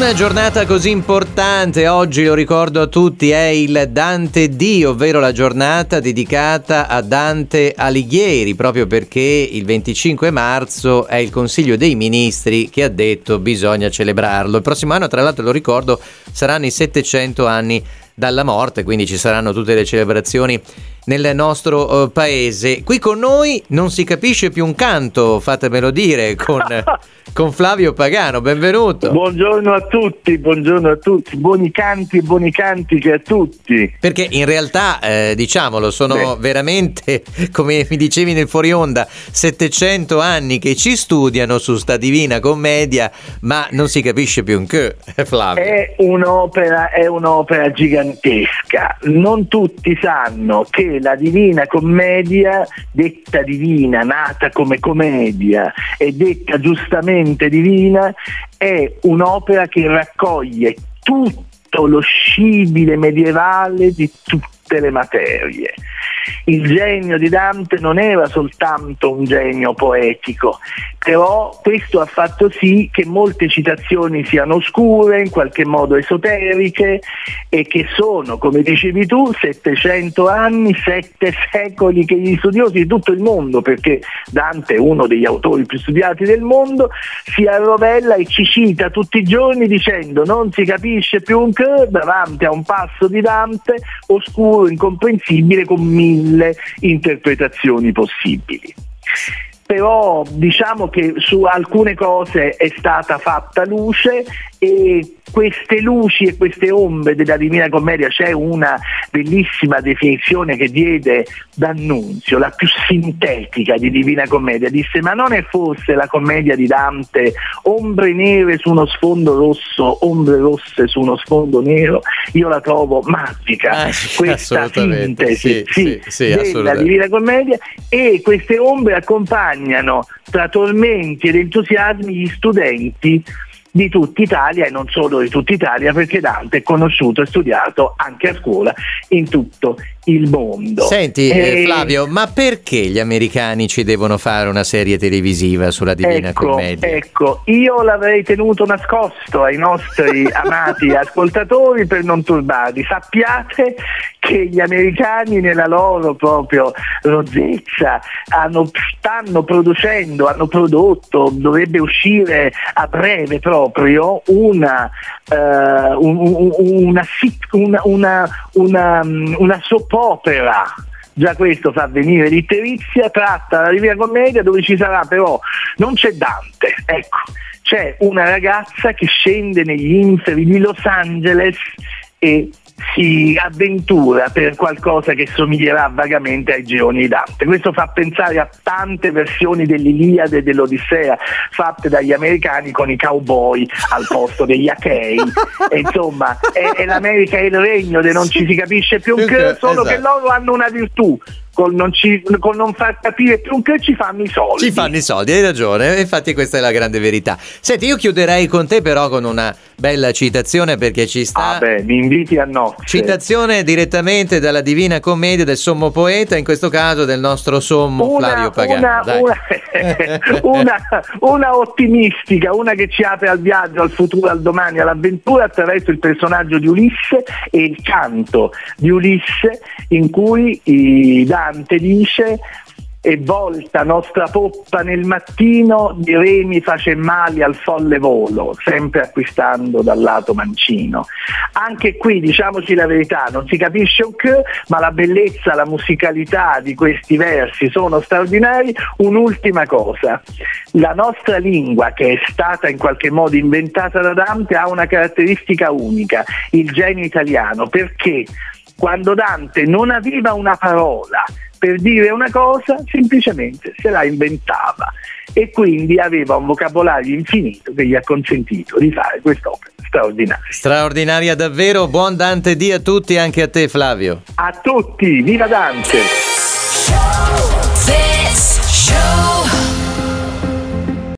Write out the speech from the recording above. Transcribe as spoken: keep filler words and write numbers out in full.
una giornata così importante, oggi lo ricordo a tutti, è il Dante D, ovvero la giornata dedicata a Dante Alighieri, proprio perché il venticinque marzo è il Consiglio dei Ministri che ha detto bisogna celebrarlo. Il prossimo anno, tra l'altro, lo ricordo, saranno i settecento anni dalla morte, quindi ci saranno tutte le celebrazioni nel nostro uh, paese. Qui con noi non si capisce più un canto, fatemelo dire, con, con Flavio Pagano, benvenuto. Buongiorno a tutti, buongiorno a tutti, buoni canti e buoni cantiche a tutti. Perché in realtà, eh, diciamolo, sono Beh. veramente, come mi dicevi nel fuori onda, settecento anni che ci studiano su sta Divina Commedia, ma non si capisce più un che, Flavio. È un'opera, è un'opera gigantesca. Non tutti sanno che la Divina Commedia, detta divina, nata come commedia e detta giustamente divina, è un'opera che raccoglie tutto lo scibile medievale di tutte le materie. Il genio di Dante non era soltanto un genio poetico, però questo ha fatto sì che molte citazioni siano oscure, in qualche modo esoteriche, e che sono, come dicevi tu, settecento anni, sette secoli che gli studiosi di tutto il mondo, perché Dante è uno degli autori più studiati del mondo, si arrovella e ci cita tutti i giorni dicendo non si capisce più un che davanti a un passo di Dante oscuro, incomprensibile, con mille interpretazioni possibili. Però diciamo che su alcune cose è stata fatta luce, e queste luci e queste ombre della Divina Commedia, c'è una bellissima definizione che diede D'Annunzio, la più sintetica di Divina Commedia, disse: ma non è forse la commedia di Dante ombre nere su uno sfondo rosso, ombre rosse su uno sfondo nero? Io la trovo magica, ah, questa sintesi sì, sì, sì, della Divina Commedia, e queste ombre accompagnano tra tormenti ed entusiasmi gli studenti di tutta Italia, e non solo di tutta Italia, perché Dante è conosciuto e studiato anche a scuola in tutto il mondo. Senti e... Flavio, ma perché gli americani ci devono fare una serie televisiva sulla Divina ecco, Commedia? Ecco, io l'avrei tenuto nascosto ai nostri amati ascoltatori per non turbarli. Sappiate che gli americani, nella loro proprio rozzezza, hanno, stanno producendo, hanno prodotto, dovrebbe uscire a breve proprio una uh, un, una, una, una, una, una soap opera. Già questo fa venire l'itterizia, tratta la Divina Commedia, dove ci sarà però, non c'è Dante, ecco, c'è una ragazza che scende negli inferi di Los Angeles e si avventura per qualcosa che somiglierà vagamente ai gironi di Dante. Questo fa pensare a tante versioni dell'Iliade e dell'Odissea fatte dagli americani con i cowboy al posto degli achei. E insomma, è, è l'America è il regno de non ci si capisce più che, solo esatto. che loro hanno una virtù. Con non, ci, con non far capire più che ci fanno i soldi. Ci fanno i soldi, hai ragione, infatti questa è la grande verità. Senti, io chiuderei con te però con una bella citazione, perché ci sta. Ah beh, mi inviti a nozze. Citazione direttamente dalla Divina Commedia del sommo poeta, in questo caso del nostro sommo una, Flavio Pagano. Una, una, una, una ottimistica, una che ci apre al viaggio, al futuro, al domani, all'avventura, attraverso il personaggio di Ulisse e il canto di Ulisse, in cui i Dante dice: e volta nostra poppa nel mattino, di remi face mali al folle volo, sempre acquistando dal lato mancino. Anche qui, diciamoci la verità, non si capisce un che, ma la bellezza, la musicalità di questi versi sono straordinari. Un'ultima cosa: la nostra lingua, che è stata in qualche modo inventata da Dante, ha una caratteristica unica, il genio italiano, perché quando Dante non aveva una parola per dire una cosa, semplicemente se la inventava, e quindi aveva un vocabolario infinito che gli ha consentito di fare quest'opera straordinaria. Straordinaria davvero. Buon Dante D a tutti, anche a te Flavio. A tutti, viva Dante! Show, this show.